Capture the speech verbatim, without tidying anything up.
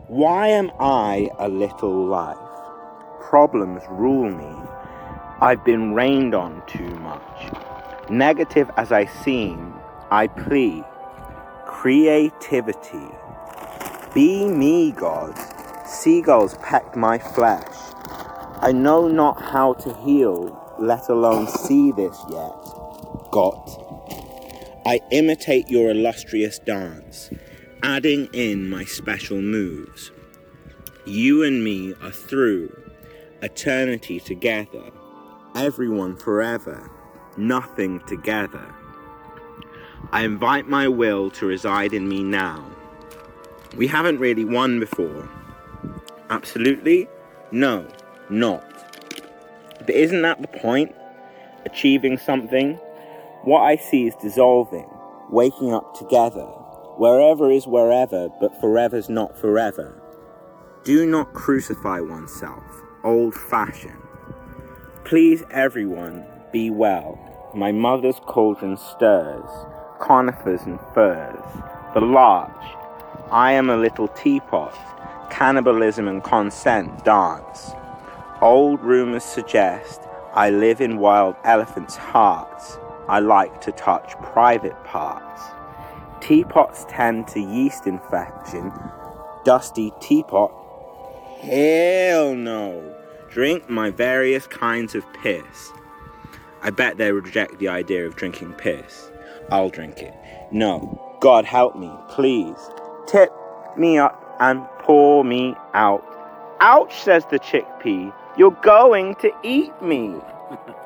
Why am I a little life? Problems rule me. I've been rained on too much. Negative as I seem, I plead. Creativity. Be me, God. Seagulls pecked my flesh. I know not how to heal, let alone see this yet. God. I imitate your illustrious dance, adding in my special moves. You and me are through, eternity together, everyone forever, nothing together. I invite my will to reside in me now. We haven't really won before. Absolutely? No, not. But isn't that the point? Achieving something? What I see is dissolving, waking up together. Wherever is wherever, but forever's not forever. Do not crucify oneself, old-fashioned. Please everyone, be well. My mother's cauldron stirs, conifers and firs. The larch, I am a little teapot. Cannibalism and consent dance. Old rumors suggest I live in wild elephants' hearts. I like to touch private parts. Teapots tend to yeast infection. Dusty teapot? Hell no. Drink my various kinds of piss. I bet they reject the idea of drinking piss. I'll drink it. No. God help me, please. Tip me up and pour me out. Ouch, says the chickpea. You're going to eat me.